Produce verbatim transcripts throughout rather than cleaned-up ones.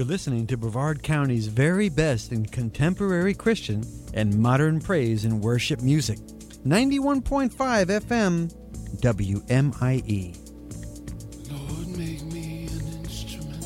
You're listening to Brevard County's very best in contemporary Christian and modern praise and worship music. ninety-one point five F M, W M I E. Lord, make me an instrument.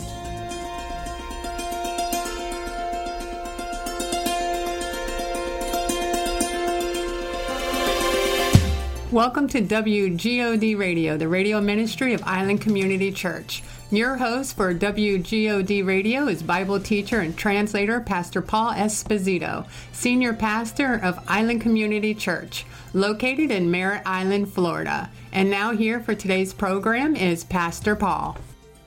Welcome to W G O D Radio, the radio ministry of Island Community Church. Your host for W G O D Radio is Bible teacher and translator Pastor Paul Esposito, senior pastor of Island Community Church, located in Merritt Island, Florida. And now here for today's program is Pastor Paul.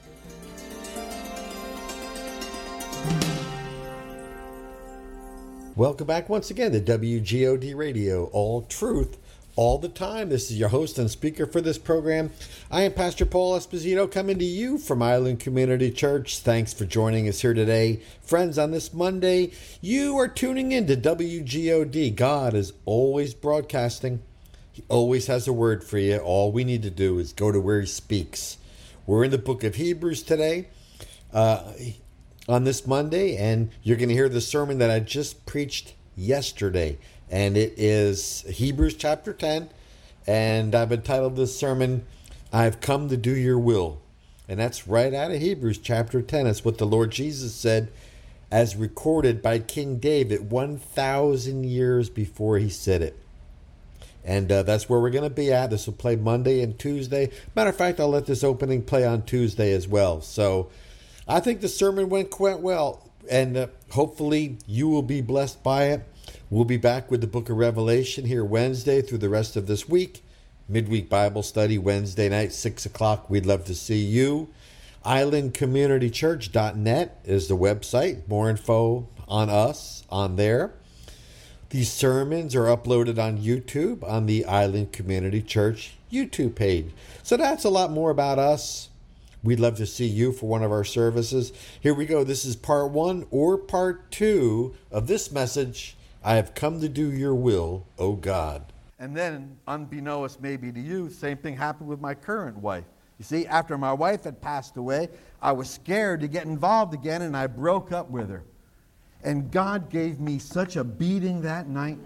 Welcome back once again to W G O D Radio, all truth, all the time. This is your host and speaker for this program. I am Pastor Paul Esposito, coming to you from Island Community Church. Thanks for joining us here today. Friends, on this Monday, you are tuning in to W G O D. God is always broadcasting. He always has a word for you. All we need to do is go to where he speaks. We're in the book of Hebrews today. Uh, on this Monday, and you're going to hear the sermon that I just preached yesterday, and it is Hebrews chapter ten, and I've entitled this sermon, I've Come to Do Your Will, and that's right out of Hebrews chapter ten. It's what the Lord Jesus said as recorded by King David one thousand years before he said it. And uh, that's where we're going to be at. This will play Monday and Tuesday. Matter of fact, I'll let this opening play on Tuesday as well. So I think the sermon went quite well, and uh, hopefully you will be blessed by it. We'll be back with the book of Revelation here Wednesday through the rest of this week. Midweek Bible study Wednesday night, six o'clock. We'd love to see you. island community church dot net is the website. More info on us on there. These sermons are uploaded on YouTube on the Island Community Church YouTube page. So that's a lot more about us. We'd love to see you for one of our services. Here we go. This is part one or part two of this message. I have come to do your will, O God. And then, unbeknownst maybe to you, same thing happened with my current wife. You see, after my wife had passed away, I was scared to get involved again, and I broke up with her. And God gave me such a beating that night.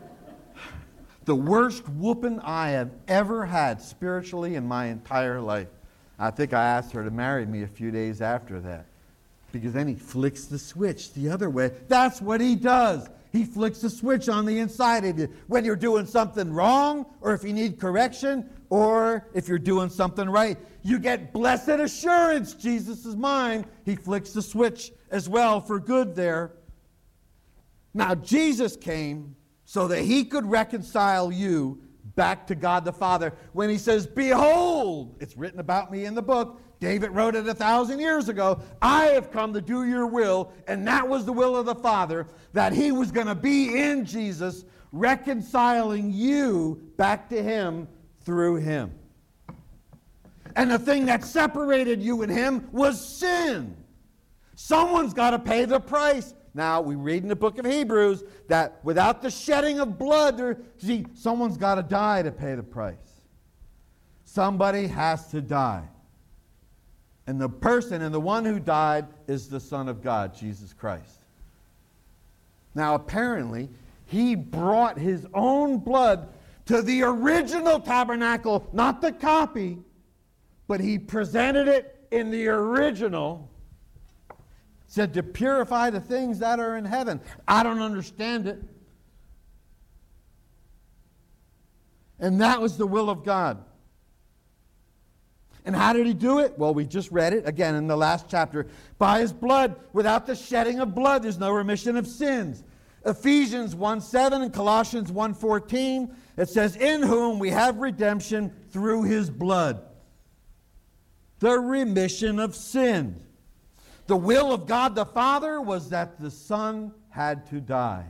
The worst whooping I have ever had spiritually in my entire life. I think I asked her to marry me a few days after that. Because then he flicks the switch the other way. That's what he does. He flicks the switch on the inside of you. When you're doing something wrong, or if you need correction, or if you're doing something right, you get blessed assurance. Jesus is mine. He flicks the switch as well for good there. Now, Jesus came so that he could reconcile you back to God the Father. When he says, behold, it's written about me in the book. David wrote it a thousand years ago. I have come to do your will, and that was the will of the Father, that he was going to be in Jesus, reconciling you back to him through him. And the thing that separated you and him was sin. Someone's got to pay the price. Now, we read in the book of Hebrews that without the shedding of blood, there, see, someone's got to die to pay the price. Somebody has to die. And the person and the one who died is the Son of God, Jesus Christ. Now, apparently, he brought his own blood to the original tabernacle, not the copy, but he presented it in the original. Said to purify the things that are in heaven. I don't understand it. And that was the will of God. And how did he do it? Well, we just read it again in the last chapter. By his blood, without the shedding of blood, there's no remission of sins. Ephesians one seven and Colossians one fourteen, it says, in whom we have redemption through his blood. The remission of sins. The will of God the Father was that the Son had to die.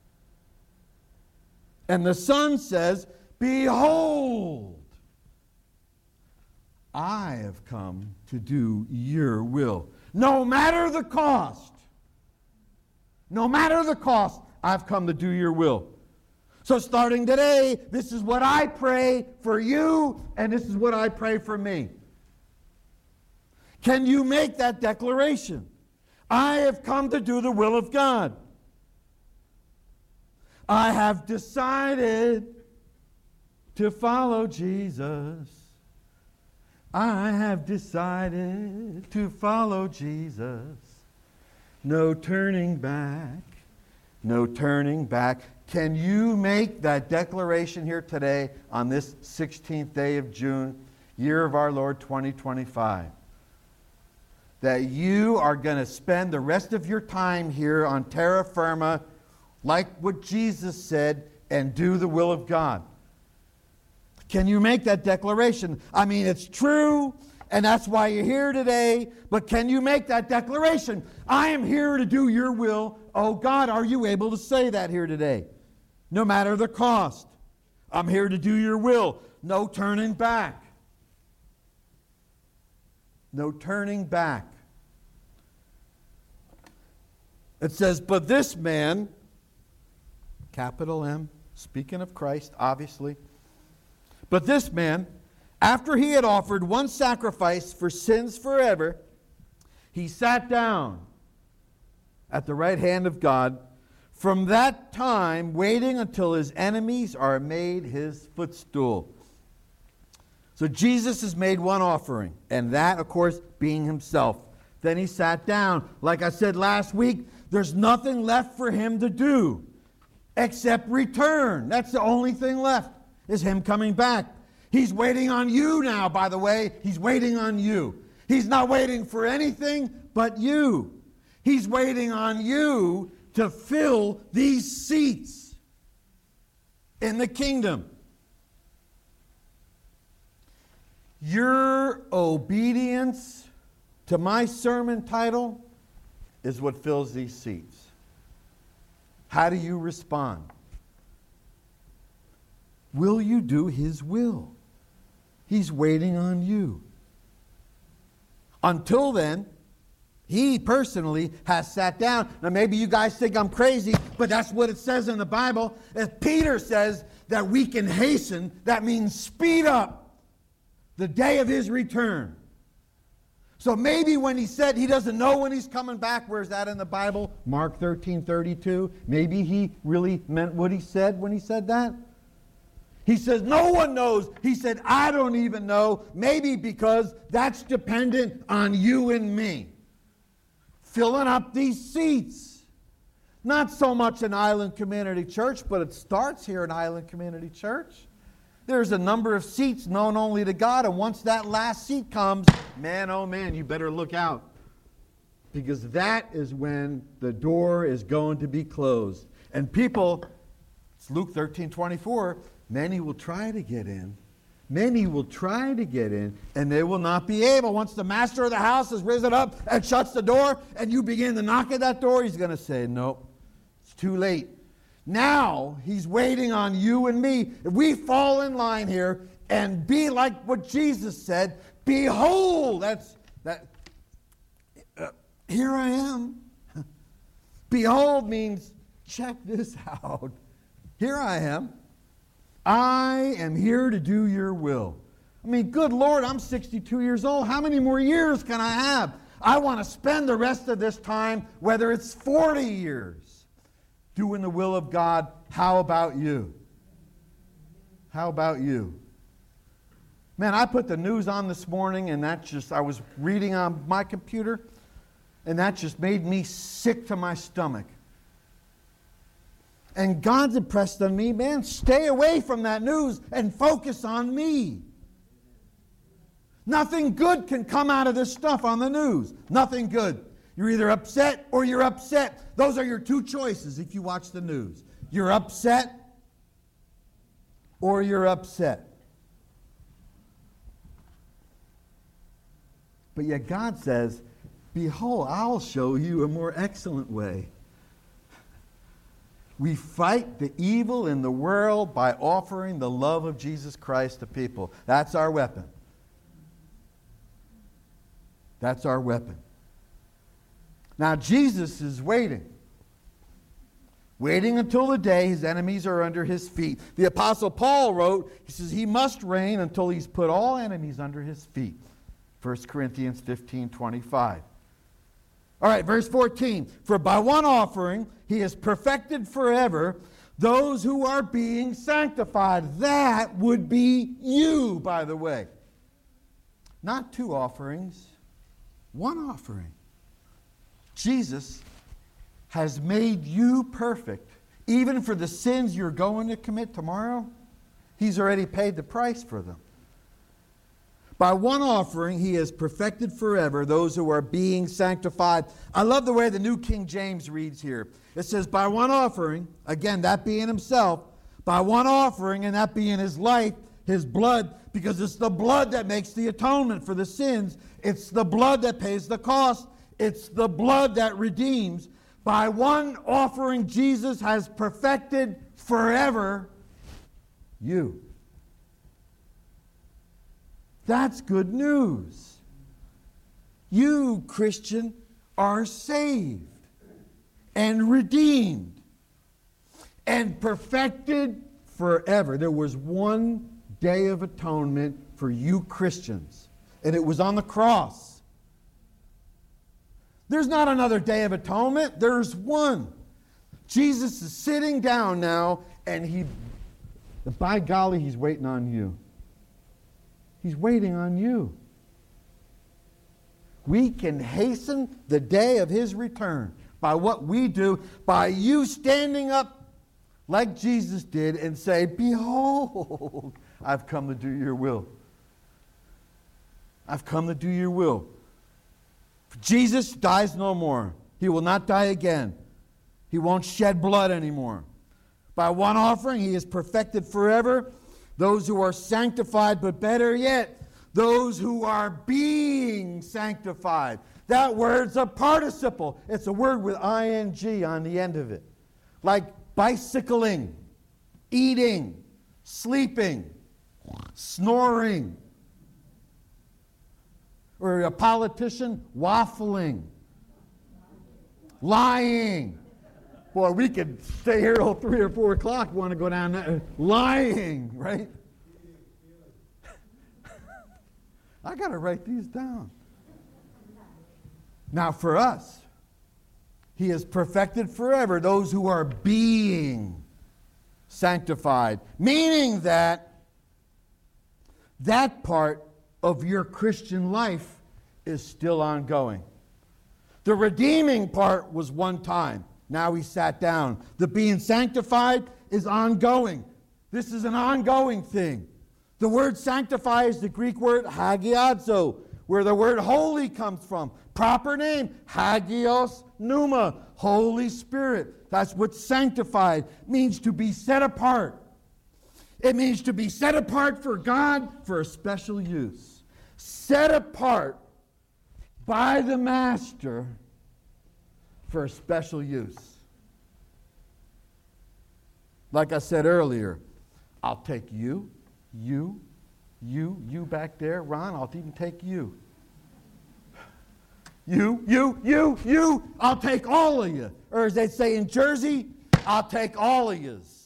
And the Son says, behold, I have come to do your will. No matter the cost. No matter the cost, I've come to do your will. So starting today, this is what I pray for you, and this is what I pray for me. Can you make that declaration? I have come to do the will of God. I have decided to follow Jesus. I have decided to follow Jesus. No turning back. No turning back. Can you make that declaration here today on this sixteenth day of June, year of our Lord twenty twenty-five? That you are going to spend the rest of your time here on terra firma, like what Jesus said, and do the will of God. Can you make that declaration? I mean, it's true, and that's why you're here today, but can you make that declaration? I am here to do your will. Oh God, are you able to say that here today? No matter the cost. I'm here to do your will. No turning back. No turning back. It says, but this man, capital M, speaking of Christ, obviously, but this man, after he had offered one sacrifice for sins forever, he sat down at the right hand of God, from that time waiting until his enemies are made his footstool. So Jesus has made one offering, and that, of course, being himself. Then he sat down. Like I said last week, there's nothing left for him to do except return. That's the only thing left, is him coming back. He's waiting on you now, by the way. He's waiting on you. He's not waiting for anything but you. He's waiting on you to fill these seats in the kingdom. Your obedience to my sermon title is what fills these seats. How do you respond? Will you do his will? He's waiting on you. Until then, he personally has sat down. Now maybe you guys think I'm crazy, but that's what it says in the Bible. If Peter says that we can hasten, that means speed up the day of his return. So maybe when he said he doesn't know when he's coming back, where's that in the Bible? Mark thirteen thirty-two. Maybe he really meant what he said when he said that. He says, no one knows. He said, I don't even know. Maybe because that's dependent on you and me. Filling up these seats. Not so much an Island Community Church, but it starts here in Island Community Church. There's a number of seats known only to God, and once that last seat comes, man, oh man, you better look out. Because that is when the door is going to be closed. And people, it's Luke thirteen twenty-four, many will try to get in. Many will try to get in, and they will not be able. Once the master of the house has risen up and shuts the door, and you begin to knock at that door, he's going to say, no, it's too late. Now, he's waiting on you and me. If we fall in line here and be like what Jesus said, behold, that's, that, uh, here I am. Behold means, check this out. Here I am. I am here to do your will. I mean, good Lord, I'm sixty-two years old. How many more years can I have? I want to spend the rest of this time, whether it's forty years, doing the will of God. How about you? How about you? Man, I put the news on this morning, and that just, I was reading on my computer, and that just made me sick to my stomach. And God's impressed on me, man, stay away from that news and focus on me. Nothing good can come out of this stuff on the news. Nothing good. You're either upset or you're upset. Those are your two choices if you watch the news. You're upset or you're upset. But yet God says, behold, I'll show you a more excellent way. We fight the evil in the world by offering the love of Jesus Christ to people. That's our weapon. That's our weapon. Now, Jesus is waiting. Waiting until the day his enemies are under his feet. The Apostle Paul wrote, he says, he must reign until he's put all enemies under his feet. First Corinthians fifteen twenty-five. All right, verse fourteen. For by one offering he has perfected forever those who are being sanctified. That would be you, by the way. Not two offerings, one offering. Jesus has made you perfect. Even for the sins you're going to commit tomorrow, he's already paid the price for them. By one offering, he has perfected forever those who are being sanctified. I love the way the New King James reads here. It says, by one offering, again, that being himself, by one offering, and that being his life, his blood, because it's the blood that makes the atonement for the sins. It's the blood that pays the cost. It's the blood that redeems. By one offering, Jesus has perfected forever you. That's good news. You, Christian, are saved and redeemed and perfected forever. There was one day of atonement for you Christians, and it was on the cross. There's not another day of atonement. There's one. Jesus is sitting down now, and he, by golly, he's waiting on you. He's waiting on you. We can hasten the day of his return by what we do, by you standing up like Jesus did and say, behold, I've come to do your will. I've come to do your will. Jesus dies no more. He will not die again. He won't shed blood anymore. By one offering, he is perfected forever those who are sanctified, but better yet, those who are being sanctified. That word's a participle. It's a word with ing on the end of it. Like bicycling, eating, sleeping, snoring. Or a politician, waffling, lying. Boy, we could stay here till three or four o'clock. Want to go down there? Lying, right? I got to write these down. Now, for us, he has perfected forever those who are being sanctified, meaning that that part of your Christian life is still ongoing. The redeeming part was one time. Now he sat down. The being sanctified is ongoing. This is an ongoing thing. The word sanctify is the Greek word hagiadzo, where the word holy comes from. Proper name, hagios pneuma, Holy Spirit. That's what sanctified means, to be set apart. It means to be set apart for God for a special use. Set apart by the Master for a special use. Like I said earlier, I'll take you, you, you, you back there. Ron, I'll even take you. You, you, you, you, I'll take all of you. Or as they say in Jersey, I'll take all of yous.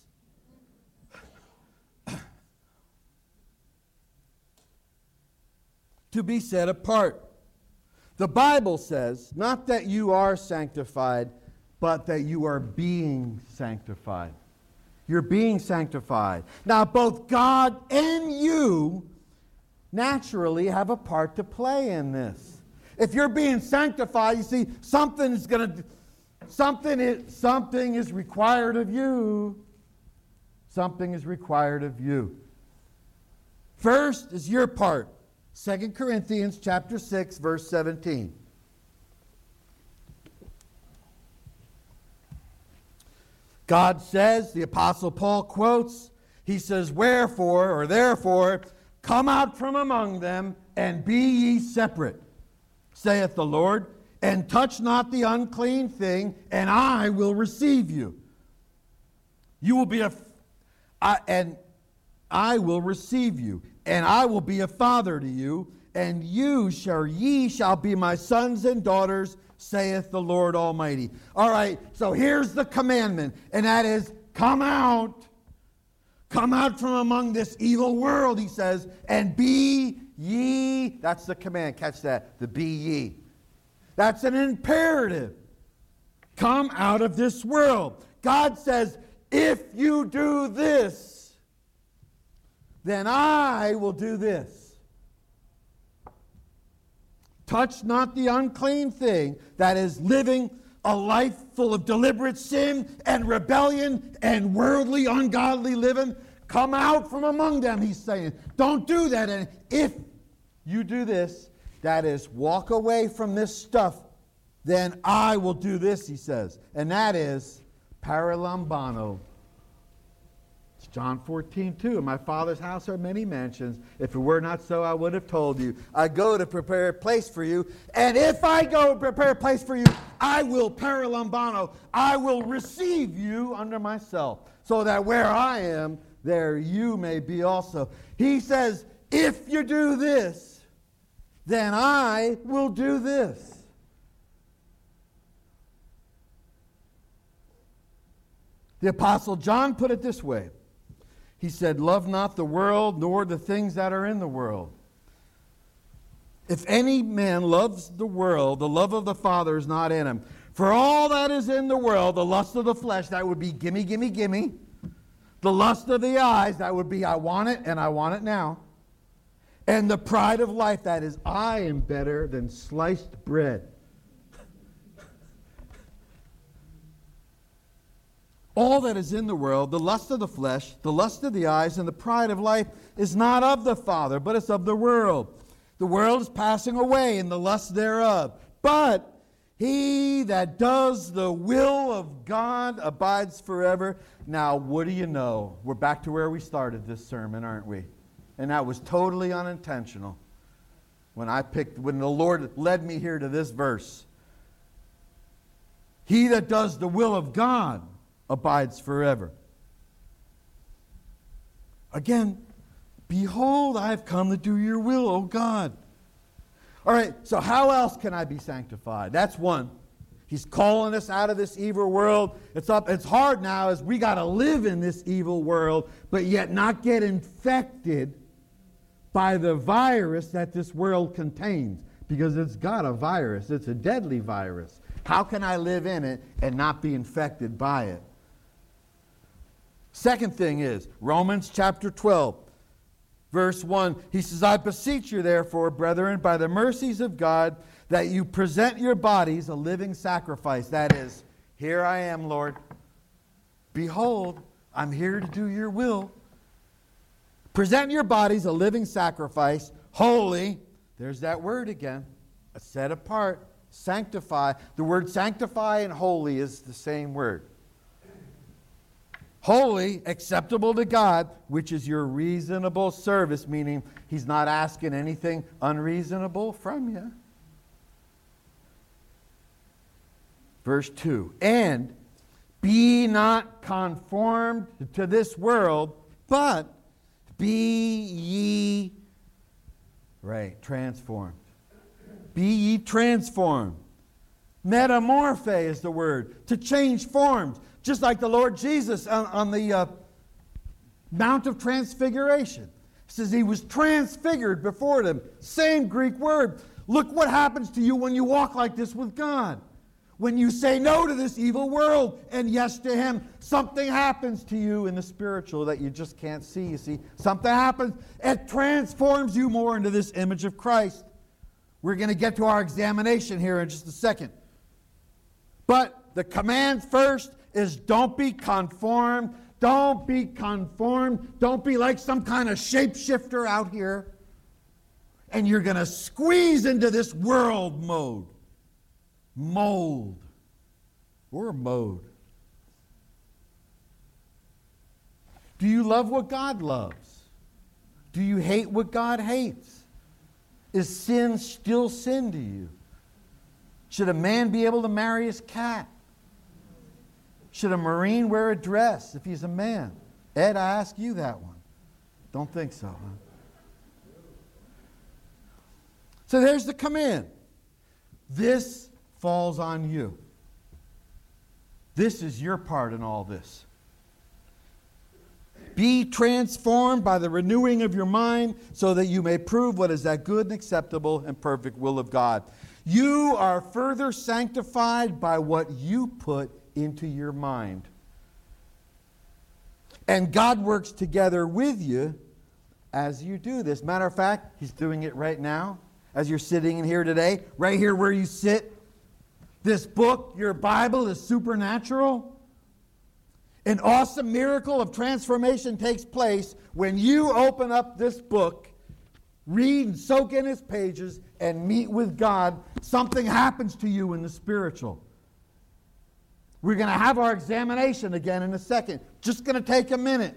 To be set apart. The Bible says, not that you are sanctified, but that you are being sanctified. You're being sanctified. Now, both God and you naturally have a part to play in this. If you're being sanctified, you see, something is going to, something is, something is required of you. Something is required of you. First is your part. Second Corinthians chapter six, verse seventeen. God says, the Apostle Paul quotes, he says, wherefore, or therefore, come out from among them, and be ye separate, saith the Lord, and touch not the unclean thing, and I will receive you. You will be a, I, and I will receive you, and I will be a father to you, and you shall, ye shall be my sons and daughters, saith the Lord Almighty. All right, so here's the commandment, and that is, come out. Come out from among this evil world, he says, and be ye. That's the command. Catch that. The be ye. That's an imperative. Come out of this world. God says, if you do this, then I will do this. Touch not the unclean thing that is living a life full of deliberate sin and rebellion and worldly, ungodly living. Come out from among them, he's saying. Don't do that. And if you do this, that is, walk away from this stuff, then I will do this, he says. And that is paralambano. It's John fourteen two. In my Father's house are many mansions. If it were not so, I would have told you. I go to prepare a place for you. And if I go to prepare a place for you, I will paralambano. I will receive you under myself, so that where I am, there you may be also. He says, if you do this, then I will do this. The Apostle John put it this way. He said, love not the world, nor the things that are in the world. If any man loves the world, the love of the Father is not in him. For all that is in the world, the lust of the flesh, that would be gimme, gimme, gimme. The lust of the eyes, that would be I want it and I want it now. And the pride of life, that is I am better than sliced bread. All that is in the world, the lust of the flesh, the lust of the eyes, and the pride of life is not of the Father, but it's of the world. The world is passing away and the lust thereof. But he that does the will of God abides forever. Now, what do you know? We're back to where we started this sermon, aren't we? And that was totally unintentional. When I picked, when the Lord led me here to this verse. He that does the will of God abides forever. Again, behold, I have come to do your will, O God. All right, so how else can I be sanctified? That's one. He's calling us out of this evil world. It's up. It's hard now as we got to live in this evil world, but yet not get infected by the virus that this world contains, because it's got a virus. It's a deadly virus. How can I live in it and not be infected by it? Second thing is, Romans chapter twelve, verse one. He says, I beseech you therefore, brethren, by the mercies of God, that you present your bodies a living sacrifice. That is, here I am, Lord. Behold, I'm here to do your will. Present your bodies a living sacrifice, holy. There's that word again. Set apart, sanctify. The word sanctify and holy is the same word. Holy, acceptable to God, which is your reasonable service, meaning he's not asking anything unreasonable from you. Verse two, and be not conformed to this world, but be ye, right, transformed. Be ye transformed. Metamorphe is the word, to change forms. Just like the Lord Jesus on, on the uh, Mount of Transfiguration. It says he was transfigured before them. Same Greek word. Look what happens to you when you walk like this with God. When you say no to this evil world and yes to him, something happens to you in the spiritual that you just can't see. You see, something happens. It transforms you more into this image of Christ. We're going to get to our examination here in just a second. But the command first is don't be conformed. Don't be conformed. Don't be like some kind of shapeshifter out here. And you're going to squeeze into this world mode. Mold. Or mode. Do you love what God loves? Do you hate what God hates? Is sin still sin to you? Should a man be able to marry his cat? Should a Marine wear a dress if he's a man? Ed, I ask you that one. Don't think so, huh? So there's the command. This falls on you. This is your part in all this. Be transformed by the renewing of your mind so that you may prove what is that good and acceptable and perfect will of God. You are further sanctified by what you put into your mind. And God works together with you as you do this. Matter of fact, He's doing it right now as you're sitting in here today, right here where you sit. This book, your Bible, is supernatural. An awesome miracle of transformation takes place when you open up this book, read and soak in its pages, and meet with God. Something happens to you in the spiritual. We're going to have our examination again in a second. Just going to take a minute.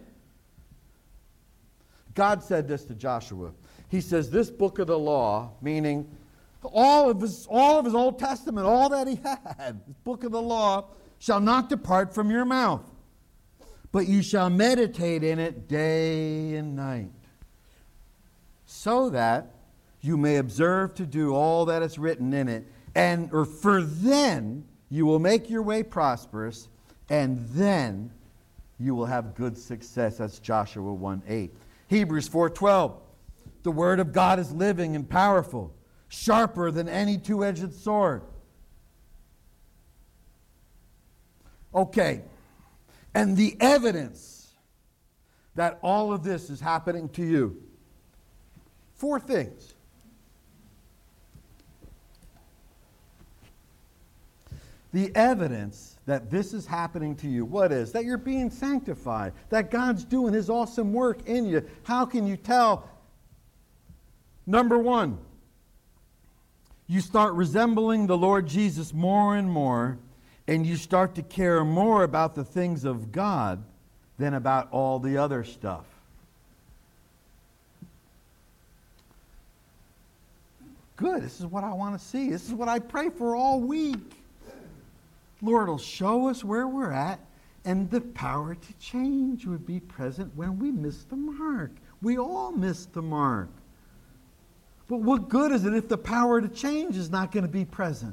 God said this to Joshua. He says, this book of the law, meaning all of his, all of his Old Testament, all that he had, this book of the law, shall not depart from your mouth, but you shall meditate in it day and night, so that you may observe to do all that is written in it, and or for then you will make your way prosperous, and then you will have good success. That's Joshua one eight. Hebrews four twelve. The word of God is living and powerful, sharper than any two-edged sword. Okay. And the evidence that all of this is happening to you. Four things. The evidence that this is happening to you, what is? That you're being sanctified, that God's doing His awesome work in you. How can you tell? Number one, you start resembling the Lord Jesus more and more, and you start to care more about the things of God than about all the other stuff. Good. This is what I want to see. This is what I pray for all week. Lord will show us where we're at, and the power to change would be present when we miss the mark. We all miss the mark. But what good is it if the power to change is not going to be present?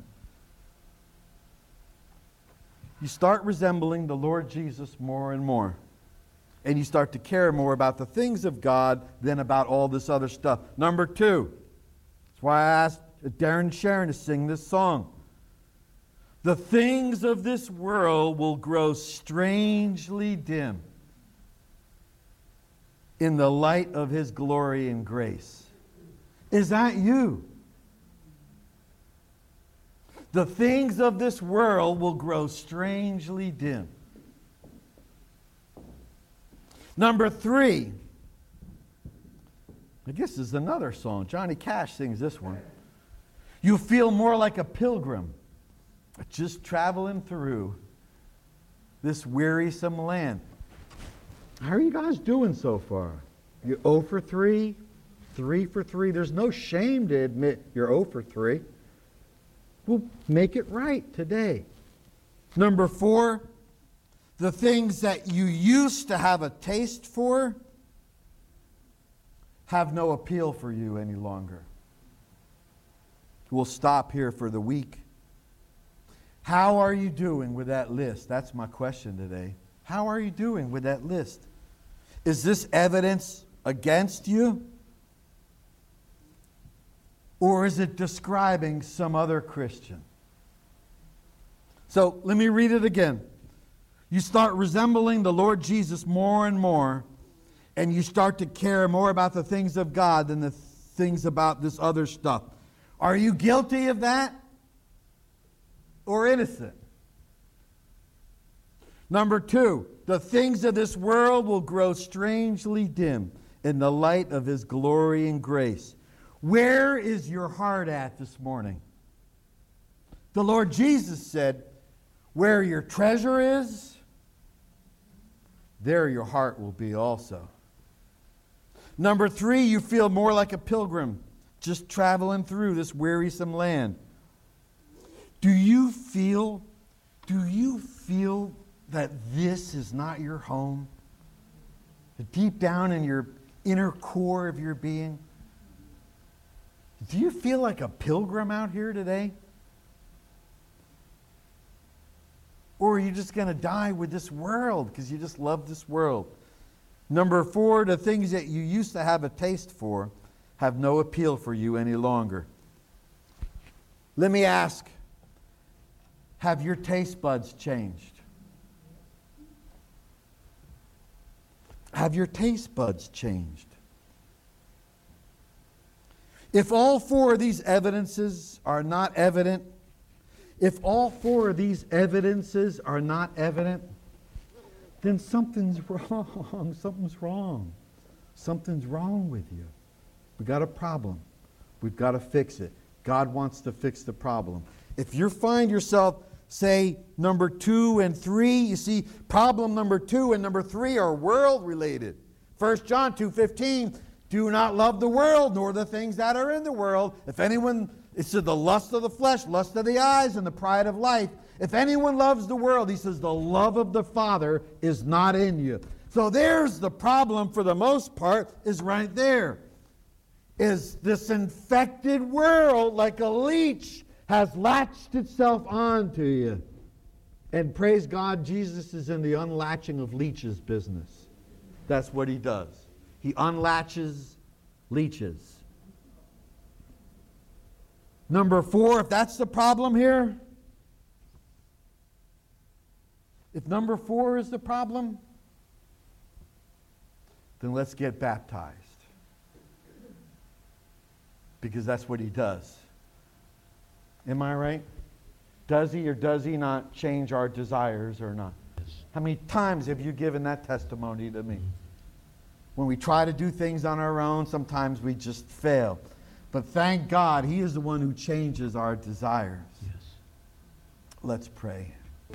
You start resembling the Lord Jesus more and more. And you start to care more about the things of God than about all this other stuff. Number two, that's why I asked Darren Sharon to sing this song. The things of this world will grow strangely dim in the light of His glory and grace. Is that you? The things of this world will grow strangely dim. Number three, I guess this is another song. Johnny Cash sings this one. You feel more like a pilgrim, just traveling through this wearisome land. How are you guys doing so far? You zero for three? three for three? There's no shame to admit you're zero for three. We'll make it right today. Number four, the things that you used to have a taste for have no appeal for you any longer. We'll stop here for the week. How are you doing with that list? That's my question today. How are you doing with that list? Is this evidence against you? Or is it describing some other Christian? So let me read it again. You start resembling the Lord Jesus more and more, and you start to care more about the things of God than the things about this other stuff. Are you guilty of that? Or innocent? Number two, the things of this world will grow strangely dim in the light of His glory and grace. Where is your heart at this morning? The Lord Jesus said, where your treasure is, there your heart will be also. Number three, you feel more like a pilgrim, just traveling through this wearisome land. Do you feel, do you feel that this is not your home? Deep down in your inner core of your being? Do you feel like a pilgrim out here today? Or are you just going to die with this world because you just love this world? Number four, the things that you used to have a taste for have no appeal for you any longer. Let me ask, have your taste buds changed? Have your taste buds changed? If all four of these evidences are not evident, if all four of these evidences are not evident, then something's wrong. Something's wrong. Something's wrong with you. We got a problem. We've got to fix it. God wants to fix the problem. If you find yourself, say, number two and three, you see, problem number two and number three are world-related. First John two fifteen, do not love the world, nor the things that are in the world. If anyone, it's the lust of the flesh, lust of the eyes, and the pride of life. If anyone loves the world, he says, the love of the Father is not in you. So there's the problem for the most part, is right there. Is this infected world, like a leech, has latched itself onto you. And praise God, Jesus is in the unlatching of leeches business. That's what he does. He unlatches leeches. Number four, if that's the problem here, if number four is the problem, then let's get baptized. Because that's what he does. Am I right? Does he or does he not change our desires or not? How many times have you given that testimony to me? When we try to do things on our own, sometimes we just fail. But thank God, he is the one who changes our desires. Yes. Let's pray.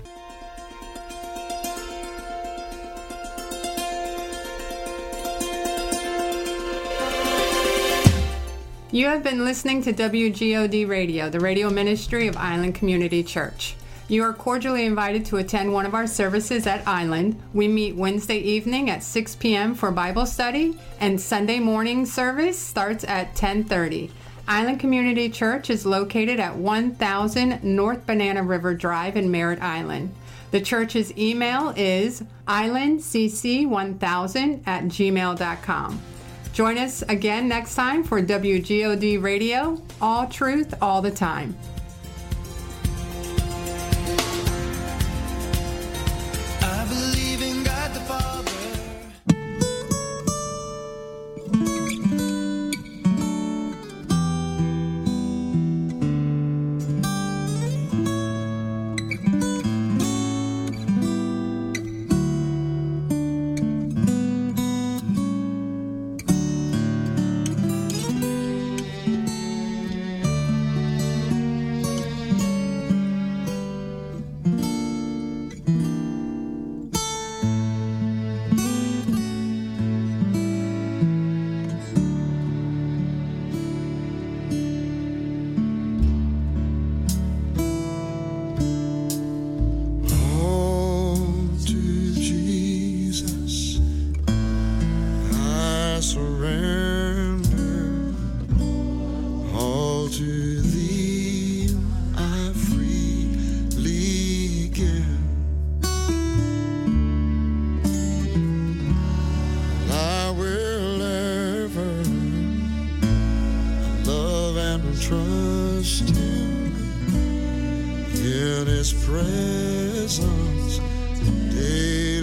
You have been listening to W G O D Radio, the radio ministry of Island Community Church. You are cordially invited to attend one of our services at Island. We meet Wednesday evening at six p.m. for Bible study, and Sunday morning service starts at ten thirty. Island Community Church is located at one thousand North Banana River Drive in Merritt Island. The church's email is island c c one thousand at gmail dot com. Join us again next time for W G O D Radio, all truth, all the time. I believe in God the Father. Trust Him in His presence daily.